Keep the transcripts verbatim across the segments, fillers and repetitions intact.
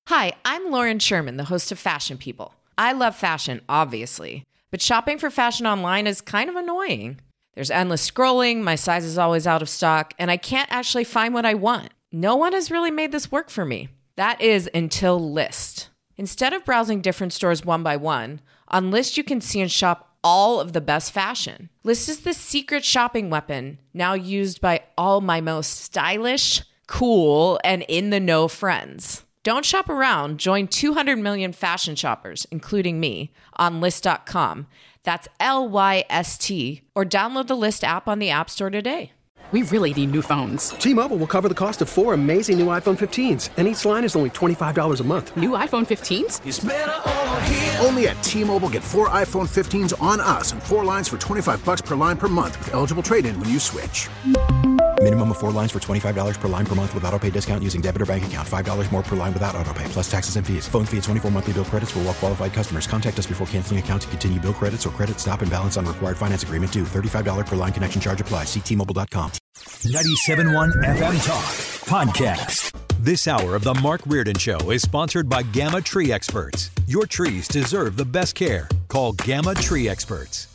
Hi, I'm Lauren Sherman, the host of Fashion People. I love fashion, obviously, but shopping for fashion online is kind of annoying. There's endless scrolling, my size is always out of stock, and I can't actually find what I want. No one has really made this work for me. That is until Lyst. Instead of browsing different stores one by one, on Lyst you can see and shop all of the best fashion. Lyst is the secret shopping weapon, now used by all my most stylish, cool, and in-the-know friends. Don't shop around. Join two hundred million fashion shoppers, including me, on Lyst dot com. That's L Y S T. Or download the Lyst app on the App Store today. We really need new phones. T-Mobile will cover the cost of four amazing new iPhone fifteens, and each line is only twenty-five dollars a month. New iPhone fifteens? It's better over here. Only at T-Mobile, get four iPhone fifteens on us and four lines for twenty-five bucks per line per month with eligible trade-in when you switch. Minimum of four lines for twenty-five dollars per line per month with autopay discount using debit or bank account. five dollars more per line without autopay, plus taxes and fees. Phone fee at twenty-four monthly bill credits for well-qualified customers. Contact us before canceling account to continue bill credits or credit stop and balance on required finance agreement due. thirty-five dollars per line connection charge applies. See T Mobile dot com. ninety-seven point one F M Talk Podcast. This hour of the Mark Reardon Show is sponsored by Gamma Tree Experts. Your trees deserve the best care. Call Gamma Tree Experts.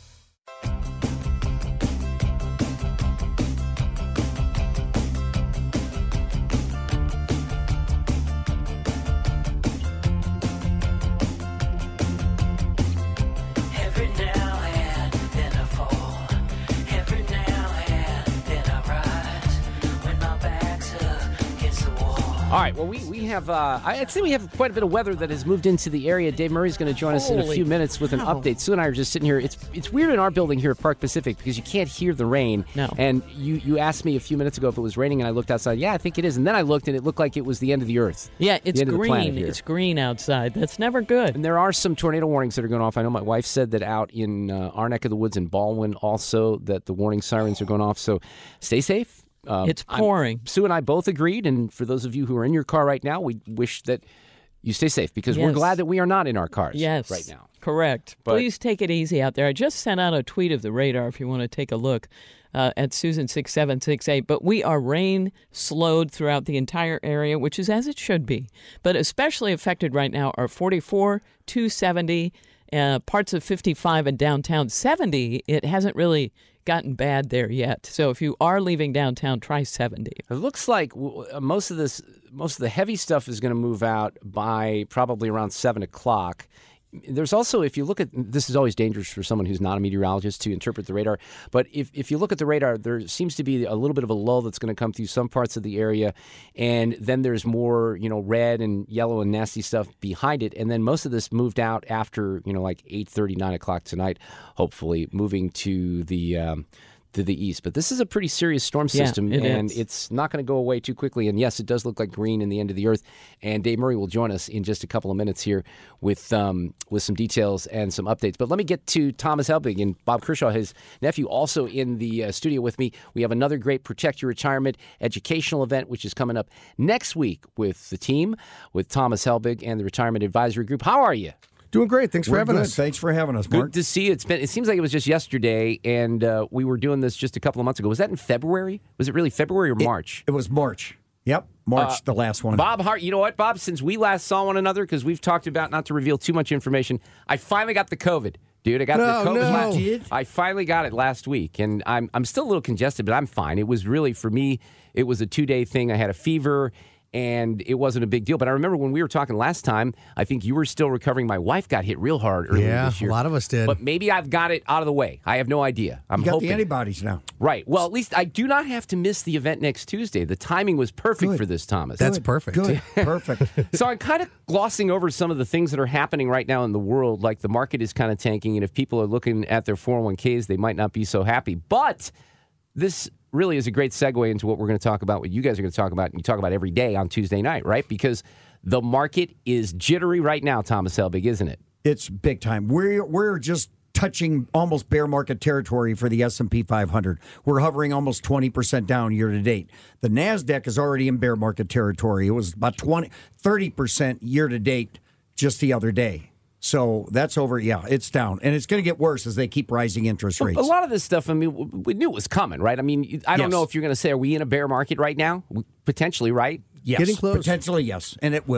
All right, well, we, we have, uh, I'd say we have quite a bit of weather that has moved into the area. Dave Murray's going to join us Holy in a few minutes with an cow. update. Sue and I are just sitting here. It's it's weird in our building here at Park Pacific because you can't hear the rain. No. And you, you asked me a few minutes ago if it was raining, and I looked outside. Yeah, I think it is. And then I looked, and it looked like it was the end of the earth. Yeah, it's green. It's green outside. That's never good. And there are some tornado warnings that are going off. I know my wife said that out in uh, our neck of the woods in Baldwin also that the warning sirens are going off. So stay safe. Um, it's pouring. I'm, Sue and I both agreed, and for those of you who are in your car right now, we wish that you stay safe because yes. we're glad that we are not in our cars yes, right now. Correct. But, Please take it easy out there. I just sent out a tweet of the radar if you want to take a look uh, at Susan six seven six eight. But we are rain slowed throughout the entire area, which is as it should be. But especially affected right now are forty-four, two seventy, uh, parts of fifty-five and downtown seventy. It hasn't really gotten bad there yet. So if you are leaving downtown, try seventy. It looks like most of this, most of the heavy stuff is going to move out by probably around seven o'clock. There's also, if you look at, this is always dangerous for someone who's not a meteorologist to interpret the radar, but if, if you look at the radar, there seems to be a little bit of a lull that's going to come through some parts of the area, and then there's more, you know, red and yellow and nasty stuff behind it, and then most of this moved out after, you know, like eight thirty, nine o'clock tonight, hopefully, moving to the... Um, to the east. But this is a pretty serious storm system, yeah, it and is. It's not going to go away too quickly. And yes, it does look like green in the end of the earth. And Dave Murray will join us in just a couple of minutes here with um, with some details and some updates. But let me get to Thomas Helbig and Bob Kershaw, his nephew, also in the uh, studio with me. We have another great Protect Your Retirement educational event, which is coming up next week with the team, with Thomas Helbig and the Retirement Advisory Group. How are you? Doing great. Thanks for We're having good. us. Thanks for having us, Mark. Good to see you. It's been. It seems like it was just yesterday, and uh, we were doing this just a couple of months ago. Was that in February? Was it really February or March? It, it was March. Yep, March, uh, the last one. Bob Hart, you know what, Bob? Since we last saw one another, because we've talked about not to reveal too much information, I finally got the COVID. Dude, I got no, the COVID no. last Did? I finally got it last week, and I'm I'm still a little congested, but I'm fine. It was really, for me, it was a two-day thing. I had a fever, and it wasn't a big deal. But I remember when we were talking last time, I think you were still recovering. My wife got hit real hard earlier yeah, this year. a lot of us did. But maybe I've got it out of the way. I have no idea. I'm you got hoping. the antibodies now. Right. Well, at least I do not have to miss the event next Tuesday. The timing was perfect Good. for this, Thomas. That's perfect. Good. Perfect. So I'm kind of glossing over some of the things that are happening right now in the world. Like the market is kind of tanking, and if people are looking at their four oh one k's, they might not be so happy. But this really is a great segue into what we're going to talk about, what you guys are going to talk about, and you talk about every day on Tuesday night, right? Because the market is jittery right now, Thomas Helbig, isn't it? It's big time. We're we're just touching almost bear market territory for the S and P five hundred. We're hovering almost twenty percent down year to date. The NASDAQ is already in bear market territory. It was about twenty, thirty percent year to date just the other day. So that's over. Yeah, it's down. And it's going to get worse as they keep rising interest rates. A lot of this stuff, I mean, we knew it was coming, right? I mean, I don't Yes. know if you're going to say, are we in a bear market right now? Potentially, right? Yes. Getting close. Potentially, yes. And it will.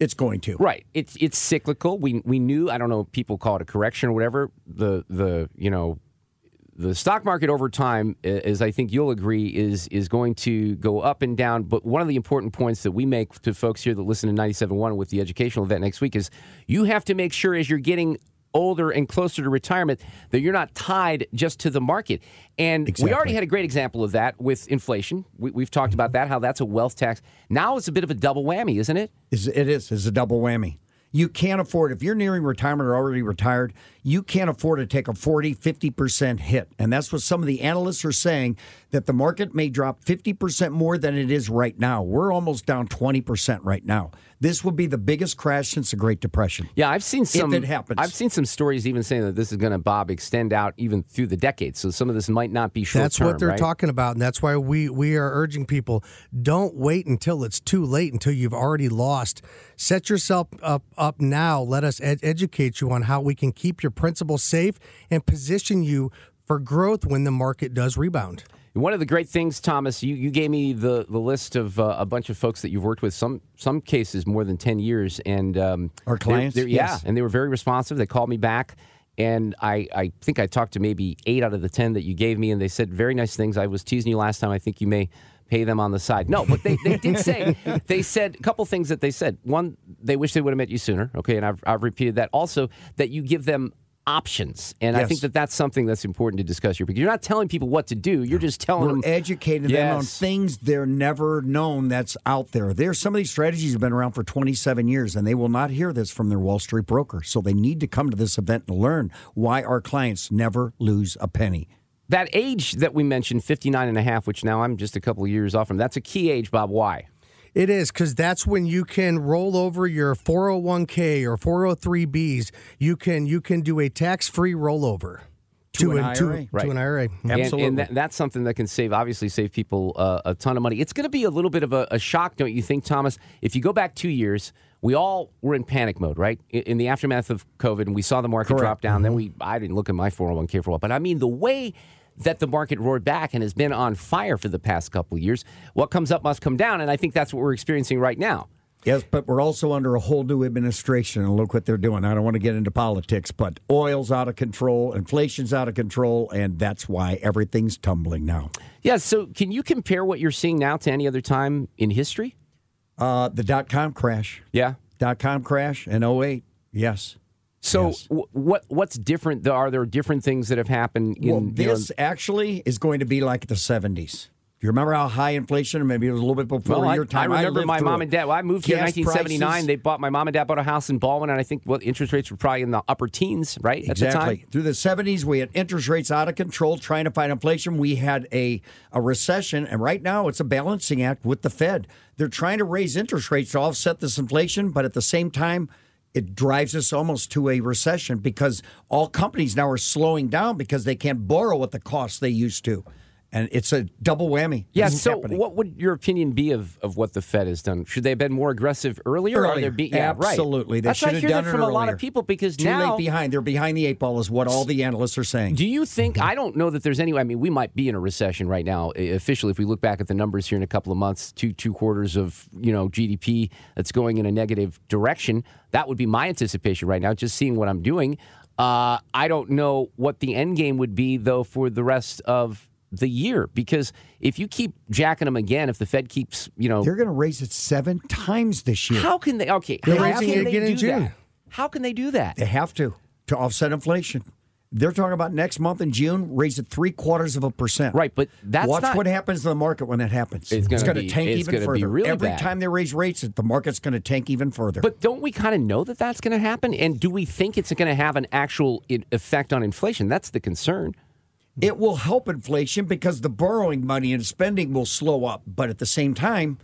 It's going to. Right. It's it's cyclical. We we knew, I don't know, people call it a correction or whatever. The the you know the stock market over time, as I think you'll agree, is is going to go up and down. But one of the important points that we make to folks here that listen to ninety-seven point one with the educational event next week is you have to make sure as you're getting older and closer to retirement that you're not tied just to the market. And exactly. we already had a great example of that with inflation. We, we've talked about that, how that's a wealth tax. Now it's a bit of a double whammy, isn't it? It is. It's a double whammy. You can't afford, if you're nearing retirement or already retired, you can't afford to take a forty, fifty percent hit. And that's what some of the analysts are saying, that the market may drop fifty percent more than it is right now. We're almost down twenty percent right now. This will be the biggest crash since the Great Depression. Yeah, I've seen some. If it happens. I've seen some stories even saying that this is going to, Bob, extend out even through the decades. So some of this might not be short term. That's what they're right? talking about, and that's why we we are urging people: don't wait until it's too late, until you've already lost. Set yourself up up now. Let us ed- educate you on how we can keep your principal safe and position you for growth when the market does rebound. One of the great things, Thomas, you, you gave me the, the list of uh, a bunch of folks that you've worked with, some some cases more than ten years. And um, our clients? They're, they're, yes. Yeah, and they were very responsive. They called me back, and I, I think I talked to maybe eight out of the ten that you gave me, and they said very nice things. I was teasing you last time. I think you may pay them on the side. No, but they, they did say, they said a couple things that they said. One, they wish they would have met you sooner, okay, and I've, I've repeated that. Also, that you give them options. And yes. I think that that's something that's important to discuss here, because you're not telling people what to do. You're just telling We're them. educating yes. them on things they're never known that's out there. There's some of these strategies have been around for twenty-seven years, and they will not hear this from their Wall Street broker. So they need to come to this event and learn why our clients never lose a penny. That age that we mentioned, fifty-nine and a half, which now I'm just a couple of years off from, that's a key age, Bob. Why? It is, because that's when you can roll over your four oh one k or four oh three b's. You can you can do a tax-free rollover to, to an an, I R A. To, right. to an I R A. Absolutely. And, and that, that's something that can save, obviously, save people uh, a ton of money. It's going to be a little bit of a, a shock, don't you think, Thomas? If you go back two years, we all were in panic mode, right? In, in the aftermath of COVID, and we saw the market Correct. drop down. Mm-hmm. Then we, I didn't look at my four oh one k for a while, but I mean, the way that the market roared back and has been on fire for the past couple of years, what comes up must come down, and I think that's what we're experiencing right now. Yes, but we're also under a whole new administration, and look what they're doing. I don't want to get into politics, but oil's out of control, inflation's out of control, and that's why everything's tumbling now. Yeah, so can you compare what you're seeing now to any other time in history? Uh, the dot-com crash. Yeah. Dot-com crash in oh eight, yes. So Yes. w- what what's different? Are there different things that have happened? In, Well, you this know, actually is going to be like the seventies. Do you remember how high inflation, maybe it was a little bit before well, I, your time? I remember lived my through mom it. and dad. Well, I moved here in Gas nineteen seventy-nine. prices- They bought my mom and dad bought a house in Baldwin, and I think what interest rates were probably in the upper teens, right? At the Exactly. time. Through the seventies, we had interest rates out of control, trying to fight inflation. We had a, a recession, and right now it's a balancing act with the Fed. They're trying to raise interest rates to offset this inflation, but at the same time, it drives us almost to a recession because all companies now are slowing down because they can't borrow at the cost they used to. And it's a double whammy. Yeah, This is so happening. what would your opinion be of, of what the Fed has done? Should they have been more aggressive earlier? Or are Earlier. they be, yeah, Absolutely. Right. They That's should what I have hear done that it from a lot earlier. of people because Too now late behind. They're behind the eight ball is what all the analysts are saying. Do you think, I don't know that there's any, I mean, we might be in a recession right now, officially, if we look back at the numbers here in a couple of months, two two quarters of, you know, G D P that's going in a negative direction. That would be my anticipation right now, just seeing what I'm doing. Uh, I don't know what the end game would be, though, for the rest of the year, because if you keep jacking them again, if the Fed keeps, you know. They're going to raise it seven times this year. How can they, okay, They're how raising can it they again in do June. that? How can they do that? They have to, to offset inflation. They're talking about next month in June, raise it three quarters of a percent. Right, but that's Watch not, what happens to the market when that happens. It's gonna gonna be- tank it's even gonna be further. really Every bad. time they raise rates, the market's going to tank even further. But don't we kind of know that that's going to happen? And do we think it's going to have an actual i- effect on inflation? That's the concern. It will help inflation because the borrowing money and spending will slow up. But at the same time,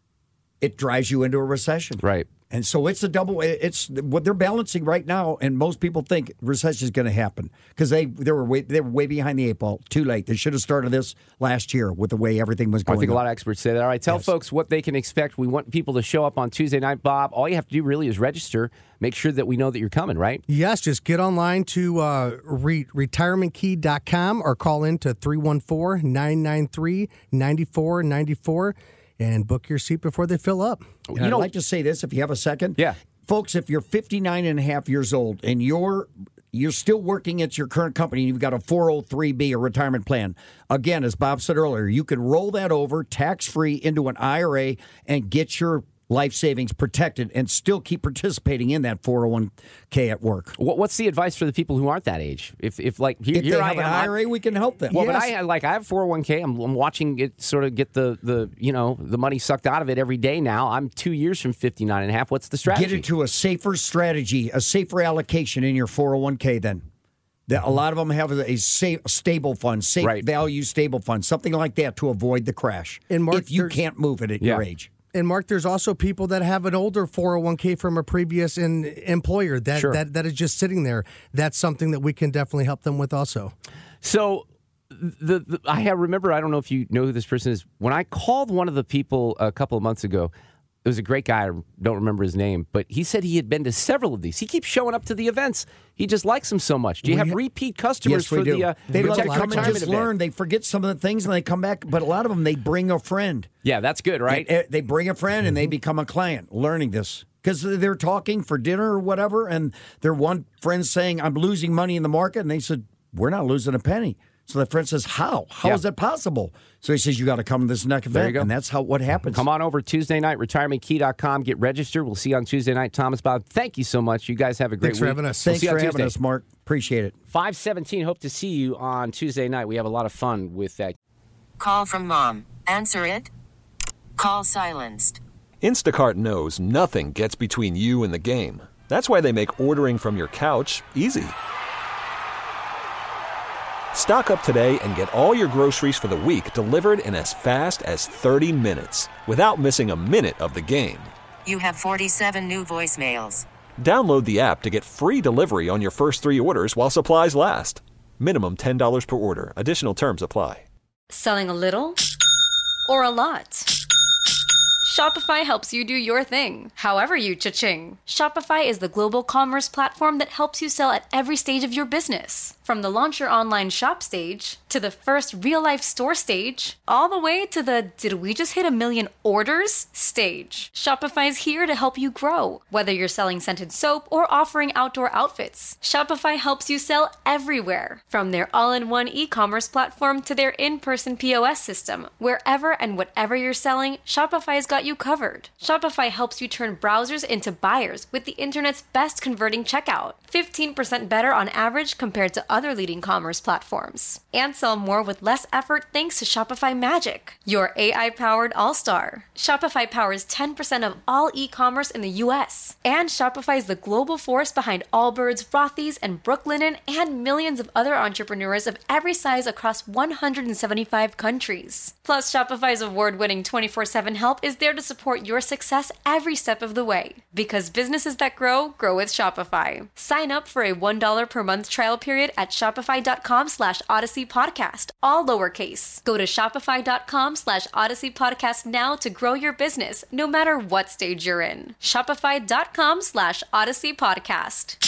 it drives you into a recession. Right. And so it's a double. It's what they're balancing right now, and most people think recession is going to happen because they they were way, they were way behind the eight ball. Too late. They should have started this last year with the way everything was going. I think a on. lot of experts say that. All right, tell Yes. folks what they can expect. We want people to show up on Tuesday night, Bob. All you have to do really is register. Make sure that we know that you're coming, right? Yes, just get online to uh, re- retirement key dot com or call in to three one four, nine nine three, nine four nine four. and book your seat before they fill up. And I'd like to say this, if you have a second. Yeah. Folks, if you're fifty-nine and a half years old and you're you're still working at your current company and you've got a four oh three B, a retirement plan, again, as Bob said earlier, you can roll that over tax-free into an I R A and get your life savings protected and still keep participating in that four oh one k at work. What, what's the advice for the people who aren't that age? If, if like, here, if here they I have am, an I R A, we can help them. Well, Yes. but I like I have four oh one k. I'm, I'm watching it sort of get the, the you know the money sucked out of it every day now. I'm two years from fifty-nine and a half. What's the strategy? Get into a safer strategy, a safer allocation in your four oh one k then. The, a lot of them have a, a safe, stable fund, safe Right. value stable fund, something like that to avoid the crash. And Mark, if you there's- can't move it at Yeah. your age. And Mark, there's also people that have an older four oh one k from a previous in, employer that, Sure. that that is just sitting there. That's something that we can definitely help them with also. So, the, the I have, remember, I don't know if you know who this person is. When I called one of the people a couple of months ago, it was a great guy. I don't remember his name, but he said he had been to several of these. He keeps showing up to the events. He just likes them so much. Do you We have ha- repeat customers Yes, we for do. the uh, they love to Protect come and Retirement just event? learn. They forget some of the things and they come back, but a lot of them, they bring a friend. Yeah, that's good, right? They, they bring a friend and they become a client learning this. Because they're talking for dinner or whatever, and their one friend saying, I'm losing money in the market. And they said, we're not losing a penny. So the friend says, how? How Yeah. is that possible? So he says, you got to come to this next There you event. go. And that's how what happens. Come on over Tuesday night, retirement key dot com. Get registered. We'll see you on Tuesday night. Thomas, Bob, thank you so much. You guys have a great Thanks week. for having us. We'll Thanks see you for on having Tuesday. us, Mark. Appreciate it. five seventeen. Hope to see you on Tuesday night. We have a lot of fun with that. Call from mom. Answer it. Call silenced. Instacart knows nothing gets between you and the game. That's why they make ordering from your couch easy. Stock up today and get all your groceries for the week delivered in as fast as thirty minutes without missing a minute of the game. You have forty-seven new voicemails. Download the app to get free delivery on your first three orders while supplies last. Minimum ten dollars per order. Additional terms apply. Selling a little or a lot? Shopify helps you do your thing, however you cha-ching. Shopify is the global commerce platform that helps you sell at every stage of your business. From the launch your online shop stage, to the first real-life store stage, all the way to the did we just hit a million orders stage. Shopify's here to help you grow. Whether you're selling scented soap or offering outdoor outfits, Shopify helps you sell everywhere. From their all-in-one e-commerce platform to their in-person P O S system, wherever and whatever you're selling, Shopify's got you covered. Shopify helps you turn browsers into buyers with the internet's best converting checkout. fifteen percent better on average compared to other leading commerce platforms. And sell more with less effort thanks to Shopify Magic, your A I-powered all-star. Shopify powers ten percent of all e-commerce in the U S. And Shopify is the global force behind Allbirds, Rothy's, and Brooklinen, and millions of other entrepreneurs of every size across one hundred seventy-five countries. Plus, Shopify's award-winning twenty-four seven help is there to support your success every step of the way. Because businesses that grow, grow with Shopify. Sign up for a one dollar per month trial period at shopify.com slash Odyssey Podcast, all lowercase. Go to shopify.com slash Odyssey Podcast now to grow your business, no matter what stage you're in. Shopify.com slash Odyssey Podcast.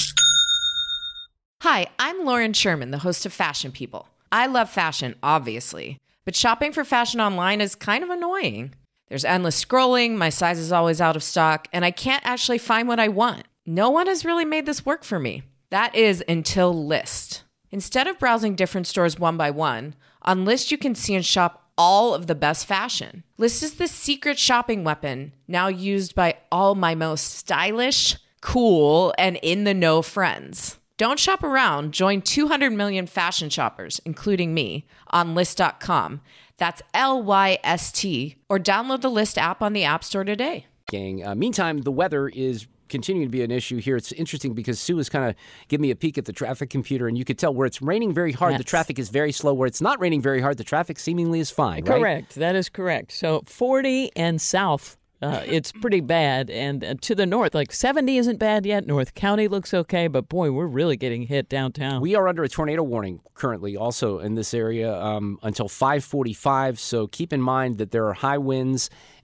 Hi, I'm Lauren Sherman, the host of Fashion People. I love fashion, obviously, but shopping for fashion online is kind of annoying. There's endless scrolling, my size is always out of stock, and I can't actually find what I want. No one has really made this work for me. That is until Lyst. Instead of browsing different stores one by one, on Lyst you can see and shop all of the best fashion. Lyst is the secret shopping weapon now used by all my most stylish, cool, and in-the-know friends. Don't shop around. Join two hundred million fashion shoppers, including me, on Lyst dot com. That's L Y S T, or download the Lyst app on the App Store today. Gang. Uh, meantime, the weather is continuing to be an issue here. It's interesting because Sue was kind of giving me a peek at the traffic computer, and you could tell where it's raining very hard, Yes. the traffic is very slow. Where it's not raining very hard, the traffic seemingly is fine, right? Correct. That is correct. So forty and south, uh, it's pretty bad. And uh, to the north, like seventy isn't bad yet. North County looks okay, but boy, we're really getting hit downtown. We are under a tornado warning currently also in this area um, until five forty-five. So keep in mind that there are high winds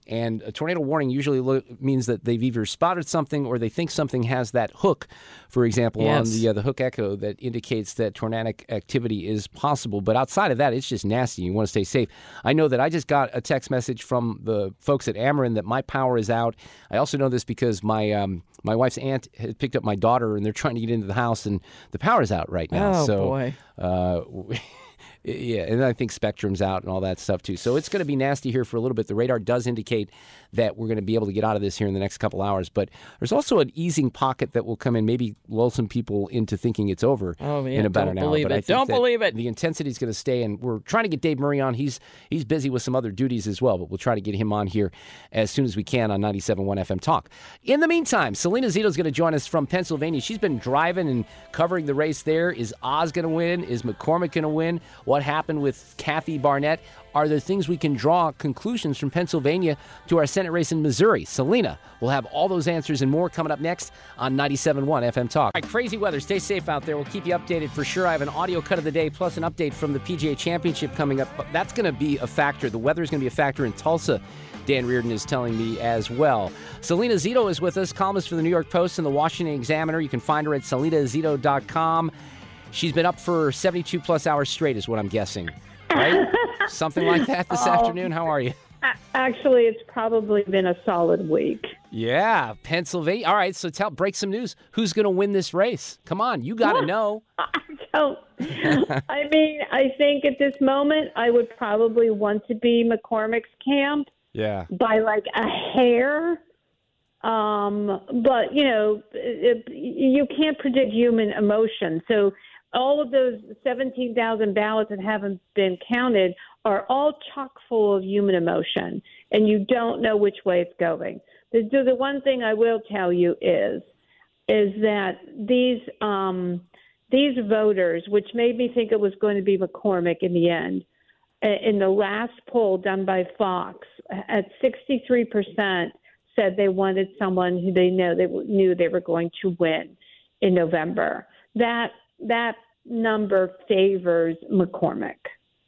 And a tornado warning usually lo- means that they've either spotted something or they think something has that hook, for example, Yes. on the uh, the hook echo that indicates that tornadic activity is possible. But outside of that, it's just nasty. You want to stay safe. I know that I just got a text message from the folks at Ameren that my power is out. I also know this because my um, my wife's aunt had picked up my daughter, and they're trying to get into the house, and the power is out right now. Oh, so, boy. Uh, Yeah, and I think Spectrum's out and all that stuff, too. So it's going to be nasty here for a little bit. The radar does indicate that we're going to be able to get out of this here in the next couple hours. But there's also an easing pocket that will come in, maybe lull some people into thinking it's over Oh, man, in about don't an hour. believe But it. I think Don't that believe it. the intensity is going to stay, and we're trying to get Dave Murray on. He's he's busy with some other duties as well, but we'll try to get him on here as soon as we can on ninety-seven point one F M Talk. In the meantime, Selena Zito is going to join us from Pennsylvania. She's been driving and covering the race there. Is Oz going to win? Is McCormick going to win? What happened with Kathy Barnett? Are there things we can draw conclusions from Pennsylvania to our Senate race in Missouri? Selena will have all those answers and more coming up next on ninety-seven point one F M Talk. All right, crazy weather. Stay safe out there. We'll keep you updated for sure. I have an audio cut of the day plus an update from the P G A Championship coming up. But that's going to be a factor. The weather is going to be a factor in Tulsa, Dan Reardon is telling me as well. Selena Zito is with us, columnist for the New York Post and the Washington Examiner. You can find her at selena zito dot com. She's been up for seventy-two plus hours straight is what I'm guessing. Right? Something like that this Oh. afternoon. How are you? Actually, it's probably been a solid week. Yeah, Pennsylvania. All right, so tell, break some news. Who's going to win this race? Come on, you got to know. So, I mean, I think at this moment, I would probably want to be McCormick's camp Yeah. by like a hair. Um, but, you know, it, you can't predict human emotion. So all of those seventeen thousand ballots that haven't been counted are all chock full of human emotion, and you don't know which way it's going. The, the one thing I will tell you is, is that these um, these voters, which made me think it was going to be McCormick in the end, in the last poll done by Fox, at sixty-three percent said they wanted someone who they know they knew they were going to win in November. That that number favors McCormick.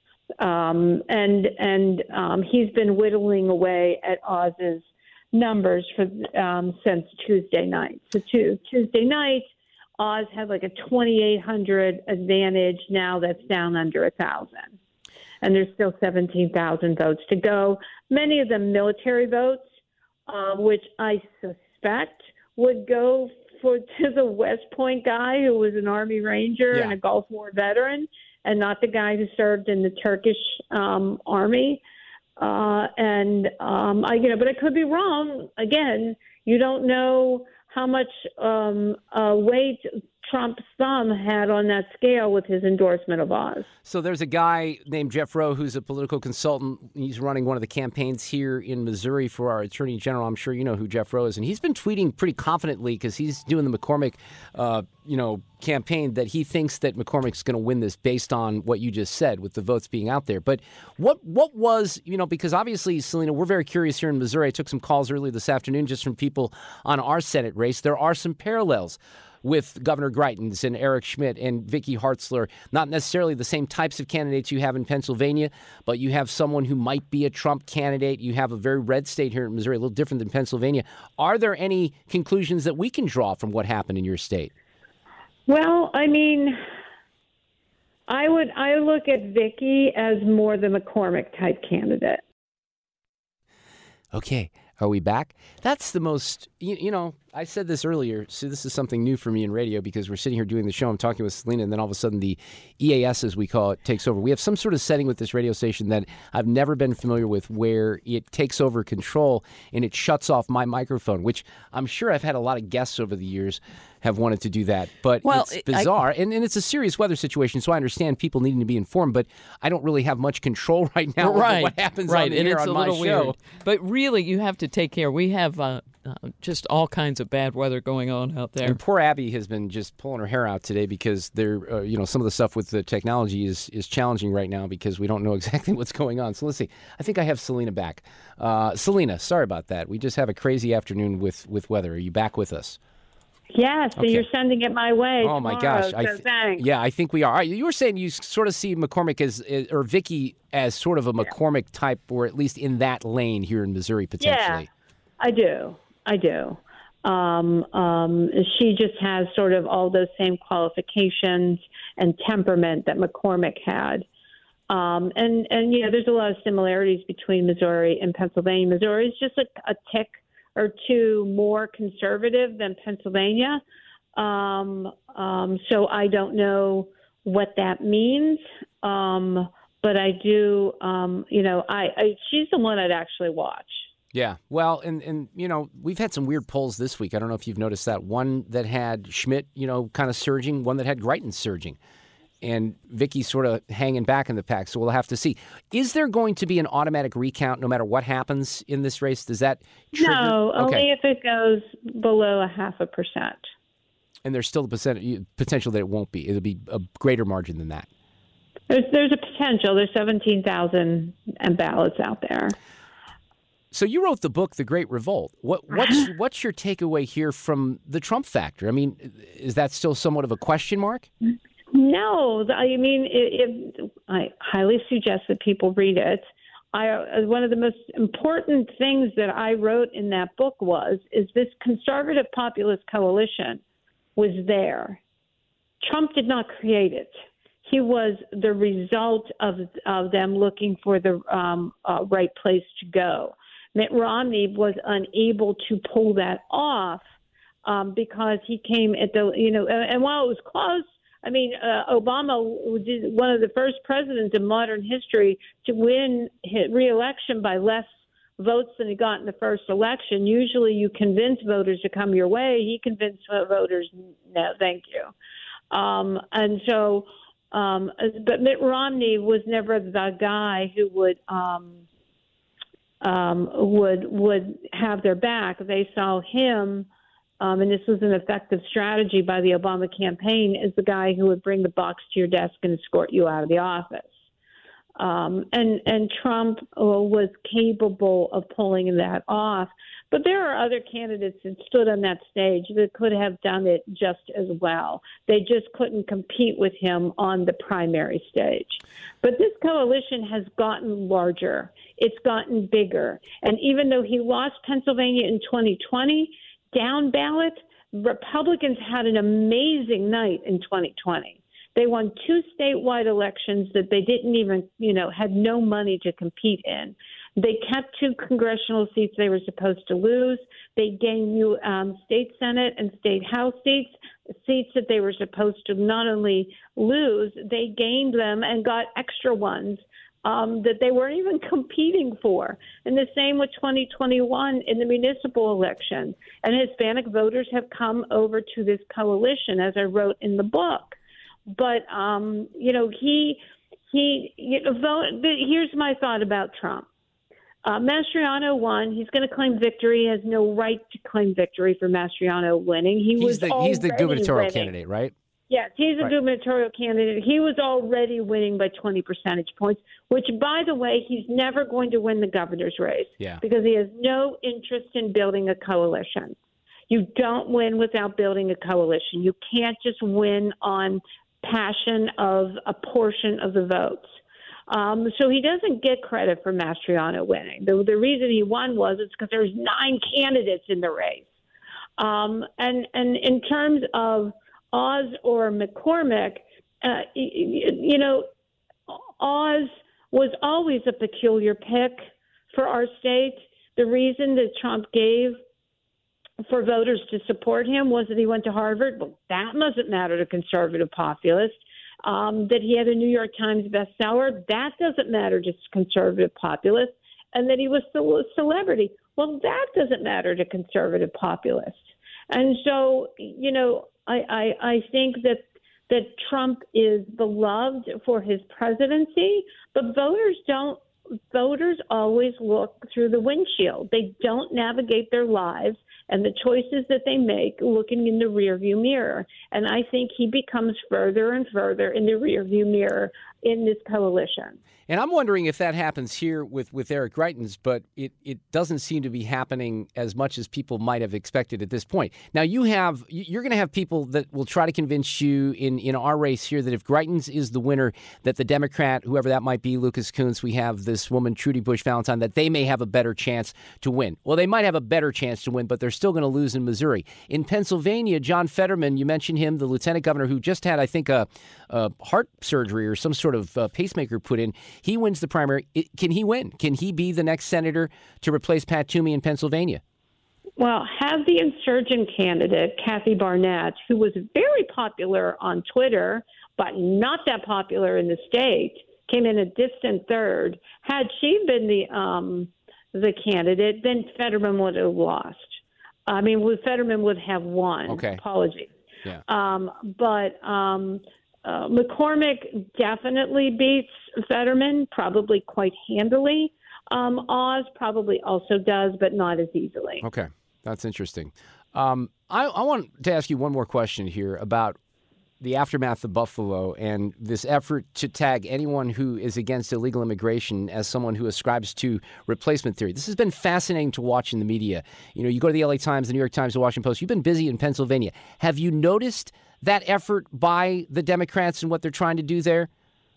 Um, and and um, he's been whittling away at Oz's numbers for um, since Tuesday night. So tu- Tuesday night, Oz had like a twenty-eight hundred advantage. Now that's down under a thousand, and there's still seventeen thousand votes to go. Many of them military votes, uh, which I suspect would go for to the West Point guy who was an Army Ranger Yeah. and a Gulf War veteran, and not the guy who served in the Turkish um, army. Uh, and um, I, you know, but I could be wrong. Again, you don't know how much um, uh, weight Trump's thumb had on that scale with his endorsement of Oz. So there's a guy named Jeff Rowe who's a political consultant. He's running one of the campaigns here in Missouri for our Attorney General. I'm sure you know who Jeff Rowe is. And he's been tweeting pretty confidently because he's doing the McCormick, uh, you know, campaign that he thinks that McCormick's going to win this based on what you just said with the votes being out there. But what what was, you know, because obviously, Selena, we're very curious here in Missouri. I took some calls earlier this afternoon just from people on our Senate race. There are some parallels with Governor Greitens and Eric Schmidt and Vicky Hartzler. Not necessarily the same types of candidates you have in Pennsylvania, but you have someone who might be a Trump candidate. You have a very red state here in Missouri, a little different than Pennsylvania. Are there any conclusions that we can draw from what happened in your state? Well, I mean, I would I look at Vicky as more the McCormick type candidate. Okay. Are we back? That's the most, you, you know, I said this earlier, so this is something new for me in radio because we're sitting here doing the show, I'm talking with Selena, and then all of a sudden the E A S, as we call it, takes over. We have some sort of setting with this radio station that I've never been familiar with where it takes over control and it shuts off my microphone, which I'm sure I've had a lot of guests over the years have wanted to do that. But Well, it's I- bizarre, and, and it's a serious weather situation, so I understand people needing to be informed, but I don't really have much control right now right, over what happens right. on the and air it's on a my little show. Weird. But really, you have to take care. We have uh, uh, just all kinds of bad weather going on out there. And poor Abby has been just pulling her hair out today because they're, uh, you know, some of the stuff with the technology is is challenging right now because we don't know exactly what's going on. So let's see. I think I have Selena back. Uh, Selena, sorry about that. We just have a crazy afternoon with, with weather. Are you back with us? Yes, so Okay. you're sending it my way. Oh my tomorrow, gosh! I So th- thanks. yeah, I think we are. All right, you were saying you sort of see McCormick as, or Vicky as sort of a McCormick type, or at least in that lane here in Missouri potentially. Yeah, I do. I do. Um, um, she just has sort of all those same qualifications and temperament that McCormick had. Um, and, and, you know, there's a lot of similarities between Missouri and Pennsylvania. Missouri is just a, a tick or two more conservative than Pennsylvania. Um, um, so I don't know what that means. Um, but I do, um, you know, I, I she's the one I'd actually watch. Yeah, well, and, and, you know, we've had some weird polls this week. I don't know if you've noticed that. One that had Schmidt, you know, kind of surging, one that had Greitens surging. And Vicky's sort of hanging back in the pack, so we'll have to see. Is there going to be an automatic recount no matter what happens in this race? Does that trigger? No, Okay. only if it goes below a half a percent. And there's still a percent, potential that it won't be. It'll be a greater margin than that. There's, there's a potential. There's seventeen thousand ballots out there. So you wrote the book, The Great Revolt. What, what's what's your takeaway here from the Trump factor? I mean, is that still somewhat of a question mark? No, I mean, it, it, I highly suggest that people read it. I, one of the most important things that I wrote in that book was, is this conservative populist coalition was there. Trump did not create it. He was the result of, of them looking for the um, uh, right place to go. Mitt Romney was unable to pull that off um, because he came at the, you know, and, and while it was close, I mean, uh, Obama was one of the first presidents in modern history to win his re-election by less votes than he got in the first election. Usually you convince voters to come your way. He convinced voters, no, thank you. Um, and so, um, but Mitt Romney was never the guy who would um, um, would would have their back. They saw him. Um, and this was an effective strategy by the Obama campaign, as the guy who would bring the box to your desk and escort you out of the office. Um, and, and Trump uh, was capable of pulling that off. But there are other candidates that stood on that stage that could have done it just as well. They just couldn't compete with him on the primary stage. But this coalition has gotten larger. It's gotten bigger. And even though he lost Pennsylvania in twenty twenty, down ballot, Republicans had an amazing night in twenty twenty. They won two statewide elections that they didn't even, you know, had no money to compete in. They kept two congressional seats they were supposed to lose. They gained new um, state Senate and state House seats, seats that they were supposed to not only lose, they gained them and got extra ones um, that they weren't even competing for. And the same with twenty twenty-one in the municipal election. And Hispanic voters have come over to this coalition, as I wrote in the book. But, um, you know, he, he, you know, vote, here's my thought about Trump. Uh, Mastriano won. He's going to claim victory. He has no right to claim victory for Mastriano winning. He He's was the he's the already gubernatorial winning. candidate, right? Yes, he's a Right. gubernatorial candidate. He was already winning by twenty percentage points, which, by the way, he's never going to win the governor's race Yeah. because he has no interest in building a coalition. You don't win without building a coalition. You can't just win on passion of a portion of the votes. Um, so he doesn't get credit for Mastriano winning. The, the reason he won was it's because there's nine candidates in the race. Um, and, and in terms of Oz or McCormick, uh, you, you know, Oz was always a peculiar pick for our state. The reason that Trump gave for voters to support him was that he went to Harvard. Well, that doesn't matter to conservative populists. Um, that he had a New York Times bestseller, that doesn't matter to conservative populists. And that he was still a celebrity, well, that doesn't matter to conservative populists. And so, you know, I, I, I think that that Trump is beloved for his presidency, but voters don't. Voters always look through the windshield. They don't navigate their lives and the choices that they make looking in the rearview mirror. And I think he becomes further and further in the rearview mirror in this coalition. And I'm wondering if that happens here with, with Eric Greitens, but it, it doesn't seem to be happening as much as people might have expected at this point. Now, you have, you're going to have people that will try to convince you in, in our race here that if Greitens is the winner, that the Democrat, whoever that might be, Lucas Kunce, we have this woman, Trudy Bush Valentine, that they may have a better chance to win. Well, they might have a better chance to win, but they're still going to lose in Missouri. In Pennsylvania, John Fetterman, you mentioned him, the lieutenant governor who just had, I think, a, a heart surgery or some sort of uh, pacemaker put in. He wins the primary. It, can he win? Can he be the next senator to replace Pat Toomey in Pennsylvania? Well, have the insurgent candidate, Kathy Barnett, who was very popular on Twitter, but not that popular in the state, came in a distant third. Had she been the um, the candidate, then Fetterman would have lost. I mean, Fetterman would have won. Okay. Apologies. Yeah. Um, but um, uh, McCormick definitely beats Fetterman, probably quite handily. Um, Oz probably also does, but not as easily. Okay, that's interesting. Um, I, I want to ask you one more question here about the aftermath of Buffalo and this effort to tag anyone who is against illegal immigration as someone who ascribes to replacement theory. This has been fascinating to watch in the media. You know, you go to the L A Times, the New York Times, the Washington Post. You've been busy in Pennsylvania. Have you noticed that effort by the Democrats and what they're trying to do there?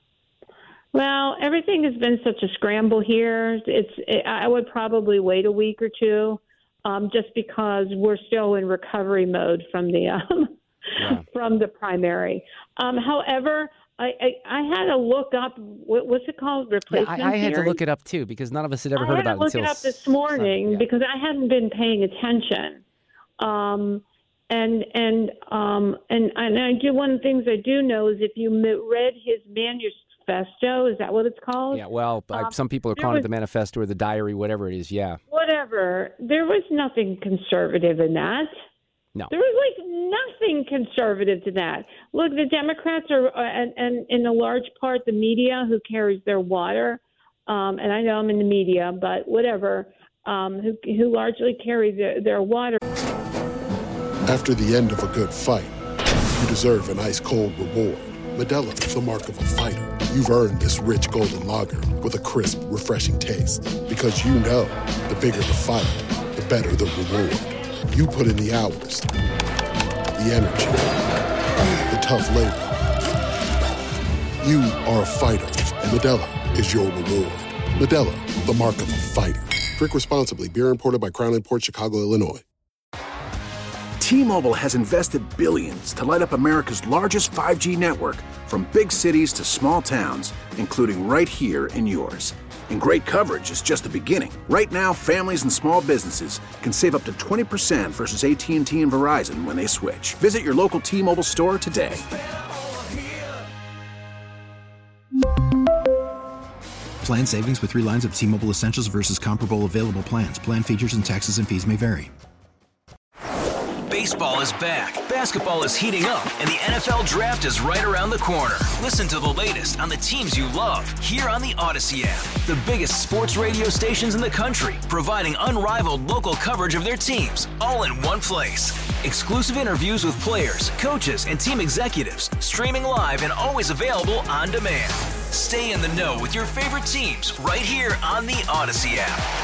Well, everything has been such a scramble here. It's it, I would probably wait a week or two, um, just because we're still in recovery mode from the um, yeah. from the primary. Um, however, I, I, I had to look up what, what's it called, replacement yeah, I, I had theory? to look it up too because none of us had ever I heard had about to look it until it up this morning Sunday, yeah. because I hadn't been paying attention. Um, and and um, and and I do one of the things I do know is if you read his manifesto, is that what it's called? Yeah, well, Um, some people are there calling was- it the manifesto or the diary, whatever it is, yeah. Whatever. There was nothing conservative in that. No. There was like nothing conservative to that. Look, the Democrats are, uh, and, and in a large part, the media who carries their water. Um, and I know I'm in the media, but whatever, um, who, who largely carry their, their water. After the end of a good fight, you deserve an ice-cold reward. Modelo is the mark of a fighter. You've earned this rich golden lager with a crisp, refreshing taste. Because you know, the bigger the fight, the better the reward. You put in the hours, the energy, the tough labor. You are a fighter, and Modelo is your reward. Modelo, the mark of a fighter. Drink responsibly. Beer imported by Crown Imports, Chicago, Illinois. T-Mobile has invested billions to light up America's largest five G network, from big cities to small towns, including right here in yours. And great coverage is just the beginning. Right now, families and small businesses can save up to twenty percent versus A T and T and Verizon when they switch. Visit your local T-Mobile store today. Plan savings with three lines of T-Mobile Essentials versus comparable available plans. Plan features and taxes and fees may vary. Baseball is back, basketball is heating up, and the N F L Draft is right around the corner. Listen to the latest on the teams you love here on the Odyssey app. The biggest sports radio stations in the country, providing unrivaled local coverage of their teams, all in one place. Exclusive interviews with players, coaches, and team executives, streaming live and always available on demand. Stay in the know with your favorite teams right here on the Odyssey app.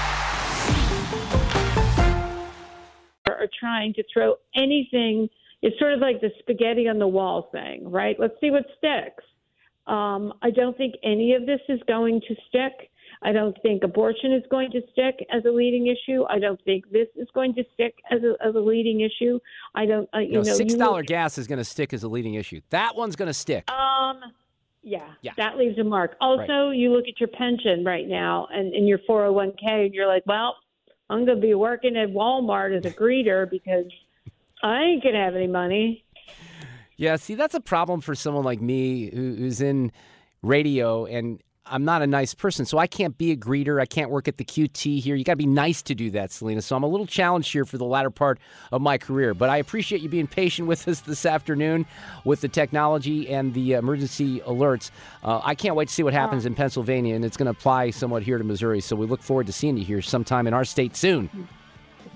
Are trying to throw anything. It's sort of like the spaghetti on the wall thing, right? Let's see what sticks. Um, I don't think any of this is going to stick. I don't think abortion is going to stick as a leading issue. I don't think this is going to stick as a, as a leading issue. I don't, uh, you no, know, six dollar you, gas is going to stick as a leading issue. That one's going to stick. Um, yeah, yeah, that leaves a mark. Also, right. You look at your pension right now and, and your four oh one k, and you're like, well, I'm going to be working at Walmart as a greeter because I ain't going to have any money. Yeah, see, that's a problem for someone like me who, who's in radio, and I'm not a nice person, so I can't be a greeter. I can't work at the Q T here. You got to be nice to do that, Selena. So I'm a little challenged here for the latter part of my career. But I appreciate you being patient with us this afternoon with the technology and the emergency alerts. Uh, I can't wait to see what happens in Pennsylvania, and it's going to apply somewhat here to Missouri. So we look forward to seeing you here sometime in our state soon.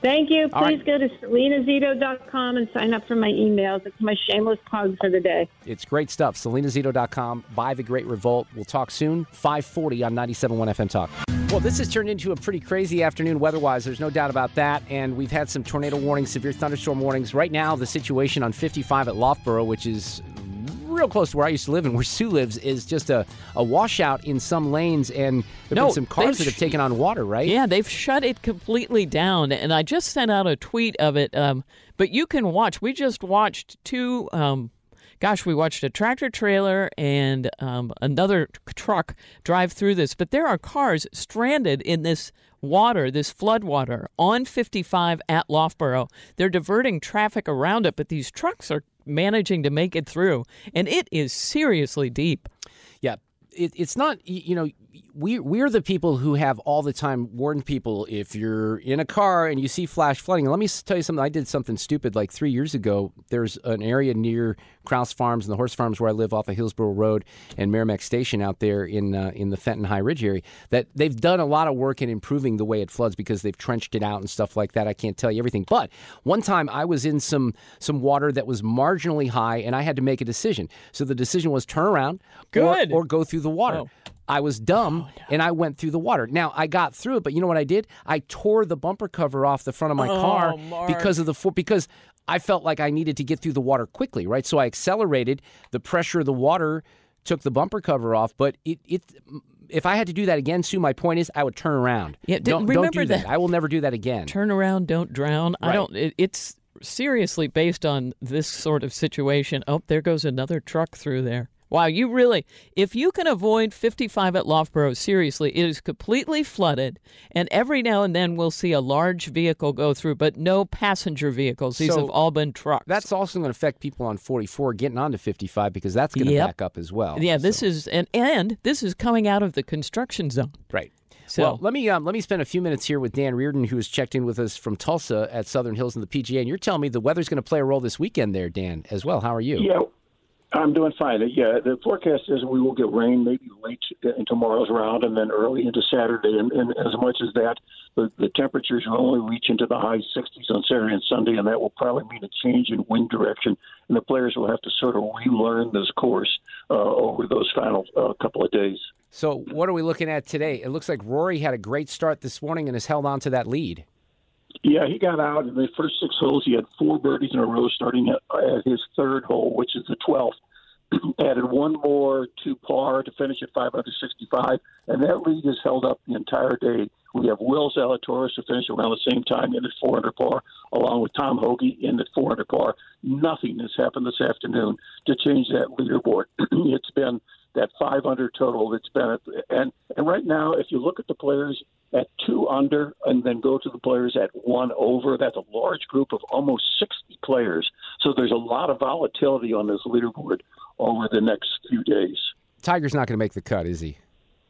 Thank you. All Please right. go to selena zito dot com and sign up for my emails. It's my shameless plug for the day. It's great stuff. selena zito dot com. Buy The Great Revolt. We'll talk soon. five forty on ninety-seven point one F M Talk. Well, this has turned into a pretty crazy afternoon weather-wise. There's no doubt about that. And we've had some tornado warnings, severe thunderstorm warnings. Right now, the situation on fifty-five at Loughborough, which is real close to where I used to live and where Sue lives, is just a, a washout in some lanes. And there have No, been some cars they've that have taken on water, right? Yeah, they've shut it completely down, and I just sent out a tweet of it. Um, but you can watch. We just watched two. Um, gosh, we watched a tractor trailer and um, another truck drive through this. But there are cars stranded in this water, this flood water, on fifty-five at Loughborough. They're diverting traffic around it, but these trucks are managing to make it through, and it is seriously deep. Yeah, it, it's not, you know, we, we're the people who have all the time warned people if you're in a car and you see flash flooding. And let me tell you something. I did something stupid like three years ago. There's an area near Krause Farms and the horse farms where I live off of Hillsborough Road and Merrimack Station out there in uh, in the Fenton High Ridge area, that they've done a lot of work in improving the way it floods because they've trenched it out and stuff like that. I can't tell you everything. But one time I was in some some water that was marginally high and I had to make a decision. So the decision was turn around Good. Or, or go through the water. Oh. I was dumb, oh, no. and I went through the water. Now, I got through it, but you know what I did? I tore the bumper cover off the front of my oh, car Mark. because of the because I felt like I needed to get through the water quickly, right? So I accelerated. The pressure of the water took the bumper cover off, but it it if I had to do that again, Sue, my point is I would turn around. Yeah, don't, remember don't do that. that. I will never do that again. Turn around, don't drown. Right. I don't. It, it's seriously based on this sort of situation. Oh, there goes another truck through there. Wow, you really, if you can avoid fifty-five at Loughborough, seriously, it is completely flooded, and every now and then we'll see a large vehicle go through, but no passenger vehicles. These So have all been trucks. That's also going to affect people on forty-four getting onto fifty-five because that's going to Yep. back up as well. Yeah, this So- is, and, and this is coming out of the construction zone. Right. So, well, let me um, let me spend a few minutes here with Dan Reardon, who has checked in with us from Tulsa at Southern Hills in the P G A. And you're telling me the weather's going to play a role this weekend there, Dan, as well. How are you? Yeah, I'm doing fine. Yeah, the forecast is we will get rain maybe late in tomorrow's round and then early into Saturday. And, and as much as that, the, the temperatures will only reach into the high sixties on Saturday and Sunday, and that will probably mean a change in wind direction. And the players will have to sort of relearn this course uh, over those final uh, couple of days. So what are we looking at today? It looks like Rory had a great start this morning and has held on to that lead. Yeah, he got out in the first six holes. He had four birdies in a row starting at, at his third hole, which is the twelfth. Added one more to par to finish at five sixty-five, and that lead is held up the entire day. We have Will Zalatoris to finish around the same time in at four under par, along with Tom Hoge in at four under par. Nothing has happened this afternoon to change that leaderboard. It's been that five under total that's been, and and right now, if you look at the players at two under and then go to the players at one over, that's a large group of almost sixty players. So there's a lot of volatility on this leaderboard over the next few days. Tiger's not going to make the cut, is he?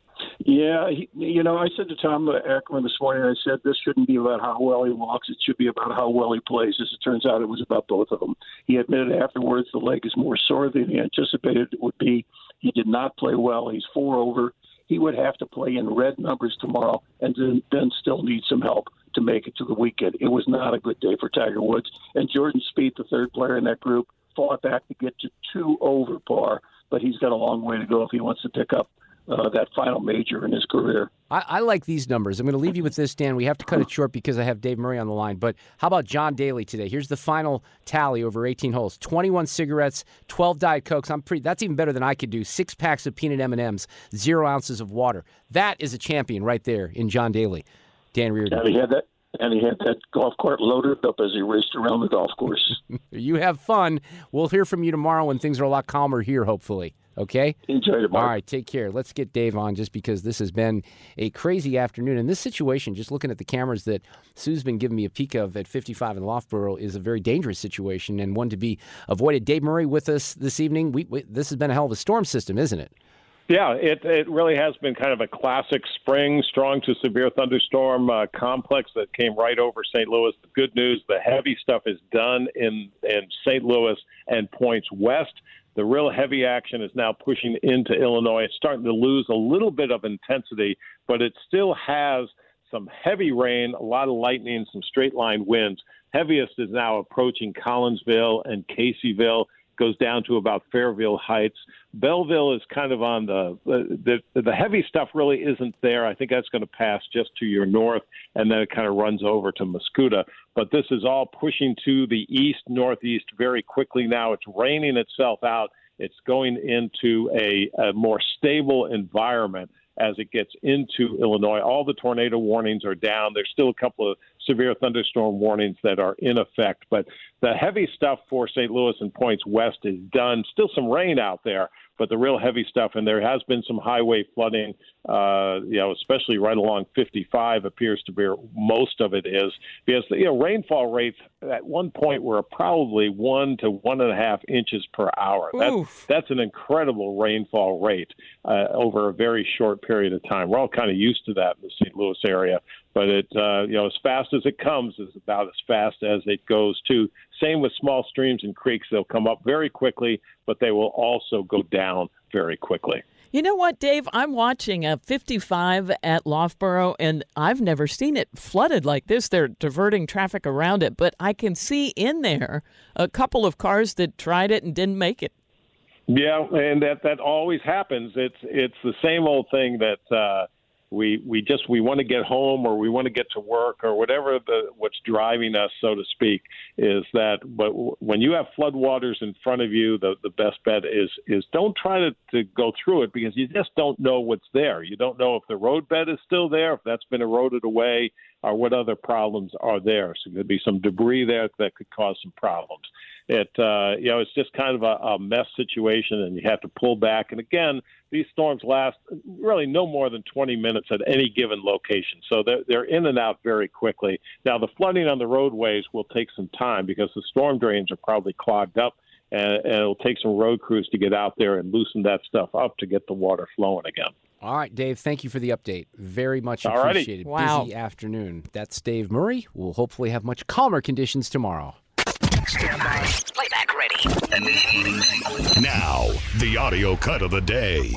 Yeah, he, you know, I said to Tom Ackerman this morning, I said this shouldn't be about how well he walks. It should be about how well he plays. As it turns out, it was about both of them. He admitted afterwards the leg is more sore than he anticipated it would be. He did not play well. He's four over. He would have to play in red numbers tomorrow and then, then still need some help to make it to the weekend. It was not a good day for Tiger Woods. And Jordan Spieth, the third player in that group, fought back to get to two over par, but he's got a long way to go if he wants to pick up uh, that final major in his career. I, I like these numbers. I'm going to leave you with this, Dan. We have to cut it short because I have Dave Murray on the line. But how about John Daly today? Here's the final tally over eighteen holes. twenty-one cigarettes, twelve Diet Cokes. I'm pretty. That's even better than I could do. Six packs of peanut M and M's, zero ounces of water. That is a champion right there in John Daly. Dan Reardon. And he had that. And he had that golf cart loaded up as he raced around the golf course. You have fun. We'll hear from you tomorrow when things are a lot calmer here, hopefully. Okay? Enjoy it, Mark. All right, take care. Let's get Dave on just because this has been a crazy afternoon. And this situation, just looking at the cameras that Sue's been giving me a peek of at fifty-five in Loughborough, is a very dangerous situation and one to be avoided. Dave Murray with us this evening. We, we, this has been a hell of a storm system, isn't it? Yeah, it it really has been kind of a classic spring, strong to severe thunderstorm uh, complex that came right over Saint Louis. The good news, the heavy stuff is done in, in Saint Louis and points west. The real heavy action is now pushing into Illinois. It's starting to lose a little bit of intensity, but it still has some heavy rain, a lot of lightning, some straight line winds. Heaviest is now approaching Collinsville and Caseyville, goes down to about Fairville Heights. Belleville is kind of on the, the, the, the heavy stuff really isn't there. I think that's going to pass just to your north, and then it kind of runs over to Mascoutah. But this is all pushing to the east, northeast very quickly now. It's raining itself out. It's going into a, a more stable environment as it gets into Illinois. All the tornado warnings are down. There's still a couple of severe thunderstorm warnings that are in effect. But the heavy stuff for Saint Louis and points west is done. Still some rain out there, but the real heavy stuff, and there has been some highway flooding, uh, you know, especially right along fifty-five appears to be most of it is, because, you know, rainfall rates at one point were probably one to one and a half inches per hour. That, that's an incredible rainfall rate uh, over a very short period of time. We're all kind of used to that in the Saint Louis area, but it, uh, you know, as fast as it comes is about as fast as it goes too. Same with small streams and creeks. They'll come up very quickly, but they will also go down very quickly. You know what, Dave? I'm watching a fifty-five at Loughborough, and I've never seen it flooded like this. They're diverting traffic around it, but I can see in there a couple of cars that tried it and didn't make it. Yeah, and that, that always happens. It's it's the same old thing that uh, we we just we want to get home, or we want to get to work, or whatever the what's driving us, so to speak, is that. But when you have floodwaters in front of you, the, the best bet is is don't try to, to go through it, because you just don't know what's there. You don't know if the roadbed is still there, if that's been eroded away, or what other problems are there. So there could be some debris there that could cause some problems. It uh, you know it's just kind of a, a mess situation, and you have to pull back. And again, these storms last really no more than twenty minutes at any given location, so they're, they're in and out very quickly. Now, the flooding on the roadways will take some time because the storm drains are probably clogged up, and, and it'll take some road crews to get out there and loosen that stuff up to get the water flowing again. All right, Dave, thank you for the update. Very much Alrighty. appreciated. Wow. Busy afternoon. That's Dave Murray. We'll hopefully have much calmer conditions tomorrow. Stand by. Playback ready. Now, the audio cut of the day.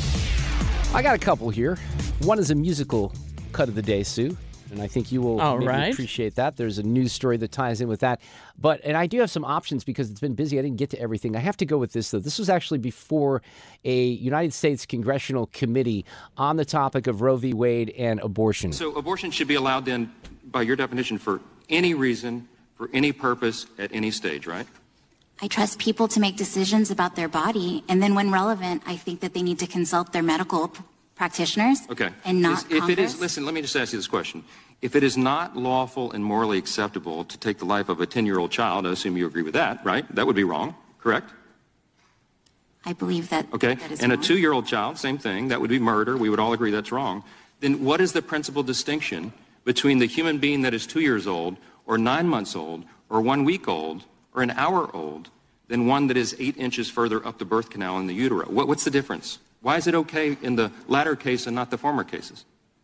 I got a couple here. One is a musical cut of the day, Sue, and I think you will All maybe right. appreciate that. There's a news story that ties in with that. But, and I do have some options because it's been busy. I didn't get to everything. I have to go with this, though. This was actually before a United States congressional committee on the topic of Roe v. Wade and abortion. So abortion should be allowed then, by your definition, for any reason, for any purpose, at any stage, right? I trust people to make decisions about their body, and then when relevant, I think that they need to consult their medical p- practitioners Okay. and not Is- if it Congress. is, listen, let me just ask you this question. If it is not lawful and morally acceptable to take the life of a ten-year-old child, I assume you agree with that, right? That would be wrong, correct? I believe that Okay. that is And wrong. a two-year-old child, same thing. That would be murder. We would all agree that's wrong. Then what is the principal distinction between the human being that is two years old or nine months old or one week old or an hour old than one that is eight inches further up the birth canal in the utero? What, what's the difference? Why is it okay in the latter case and not the former cases?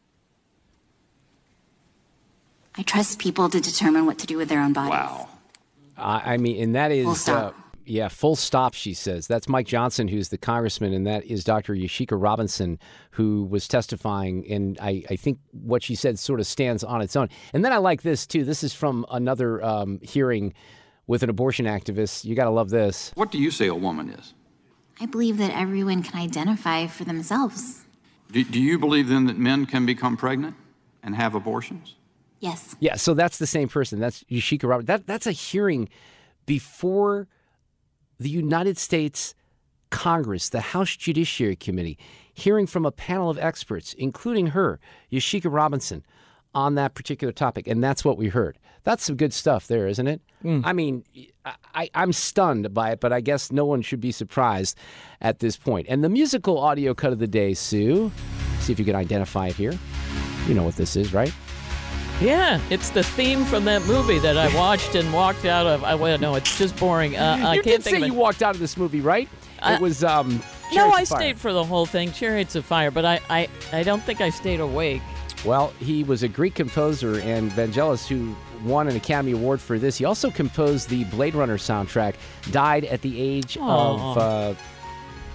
I trust people to determine what to do with their own bodies. Wow. Uh, I mean, and that is, Full stop. Uh, yeah, full stop, she says. That's Mike Johnson, who's the congressman, and that is Doctor Yashika Robinson, who was testifying. And I, I think what she said sort of stands on its own. And then I like this, too. This is from another um, hearing with an abortion activist. You got to love this. What do you say a woman is? I believe that everyone can identify for themselves. Do, do you believe then that men can become pregnant and have abortions? Yes. Yeah, so that's the same person. That's Yashika Robinson. That, that's a hearing before the United States Congress, the House Judiciary Committee, hearing from a panel of experts, including her, Yashika Robinson, on that particular topic. And that's what we heard. That's some good stuff there, isn't it? Mm. I mean, I, I'm stunned by it, but I guess no one should be surprised at this point. And the musical audio cut of the day, Sue, see if you can identify it here. You know what this is, right? Yeah, it's the theme from that movie that I watched and walked out of. I well, no, it's just boring. Uh, I you can't did think say of it. you walked out of this movie, right? Uh, it was um. No, Chariots I of Fire. stayed for the whole thing, Chariots of Fire, but I, I, I don't think I stayed awake. Well, he was a Greek composer and Vangelis who won an Academy Award for this. He also composed the Blade Runner soundtrack. Died at the age Aww. of uh,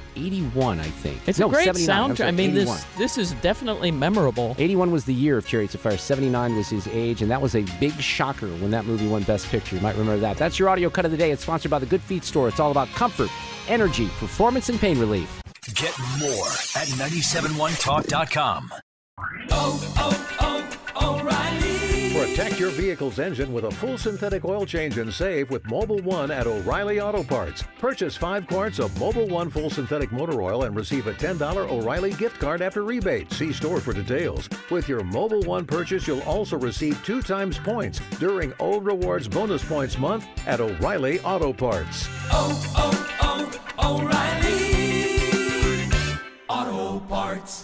eighty-one, I think. It's no, a great seventy-nine. soundtrack. I mean, this this is definitely memorable. eighty-one was the year of Chariots of Fire. seventy-nine was his age, and that was a big shocker when that movie won Best Picture. You might remember that. That's your audio cut of the day. It's sponsored by the Good Feet Store. It's all about comfort, energy, performance, and pain relief. Get more at nine seven one talk dot com. Oh, oh, oh, O'Reilly. Protect your vehicle's engine with a full synthetic oil change and save with Mobil one at O'Reilly Auto Parts. Purchase five quarts of Mobil one full synthetic motor oil and receive a ten dollars O'Reilly gift card after rebate. See store for details. With your Mobil one purchase, you'll also receive two times points during O Rewards Bonus Points Month at O'Reilly Auto Parts. Oh, oh, oh, O'Reilly Auto Parts.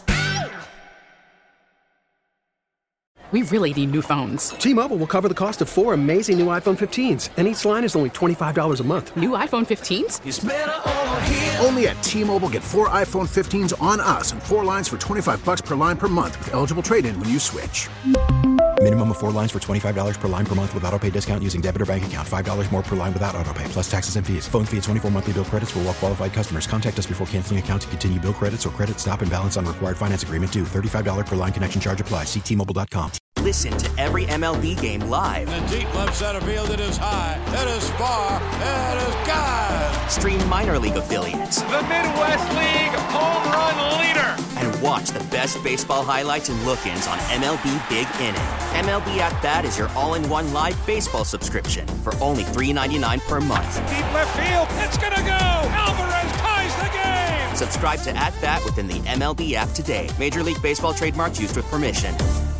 We really need new phones. T-Mobile will cover the cost of four amazing new iPhone fifteens, and each line is only twenty-five dollars a month. New iPhone fifteens? It's better over here. Only at T-Mobile, get four iPhone fifteens on us and four lines for twenty-five bucks per line per month with eligible trade-in when you switch. Minimum of four lines for twenty-five dollars per line per month with autopay discount using debit or bank account. five dollars more per line without autopay, plus taxes and fees. Phone fee at twenty-four monthly bill credits for well-qualified customers. Contact us before canceling account to continue bill credits or credit stop and balance on required finance agreement due. thirty-five dollars per line connection charge applies. See T Mobile dot com. Listen to every M L B game live. In the deep left center field, it is high, it is far, it is gone. Stream minor league affiliates. The Midwest League home run leader. And watch the best baseball highlights and look-ins on M L B Big Inning. M L B At Bat is your all-in-one live baseball subscription for only three dollars and ninety-nine cents per month. Deep left field, it's gonna go. Alvarez ties the game. Subscribe to At Bat within the M L B app today. Major League Baseball trademarks used with permission.